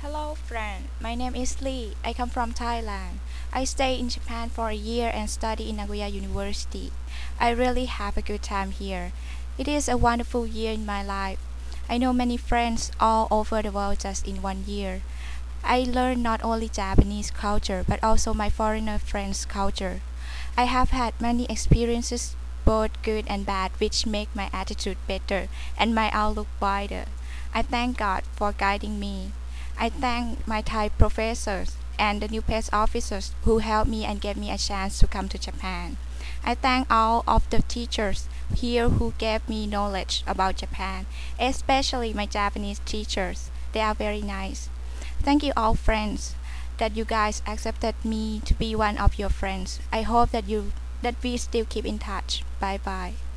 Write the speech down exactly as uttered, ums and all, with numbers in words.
Hello, friend. My name is Lee. I come from Thailand. I stay in Japan for a year and study in Nagoya University. I really have a good time here. It is a wonderful year in my life. I know many friends all over the world just in one year. I learned not only Japanese culture but also my foreigner friends' culture. I have had many experiences, both good and bad, which make my attitude better and my outlook wider. I thank God for guiding me. I thank my Thai professors and the new PES officers who helped me and gave me a chance to come to Japan. I thank all of the teachers here who gave me knowledge about Japan, especially my Japanese teachers. They are very nice. Thank you all friends that you guys accepted me to be one of your friends. I hope that you that we still keep in touch. Bye bye.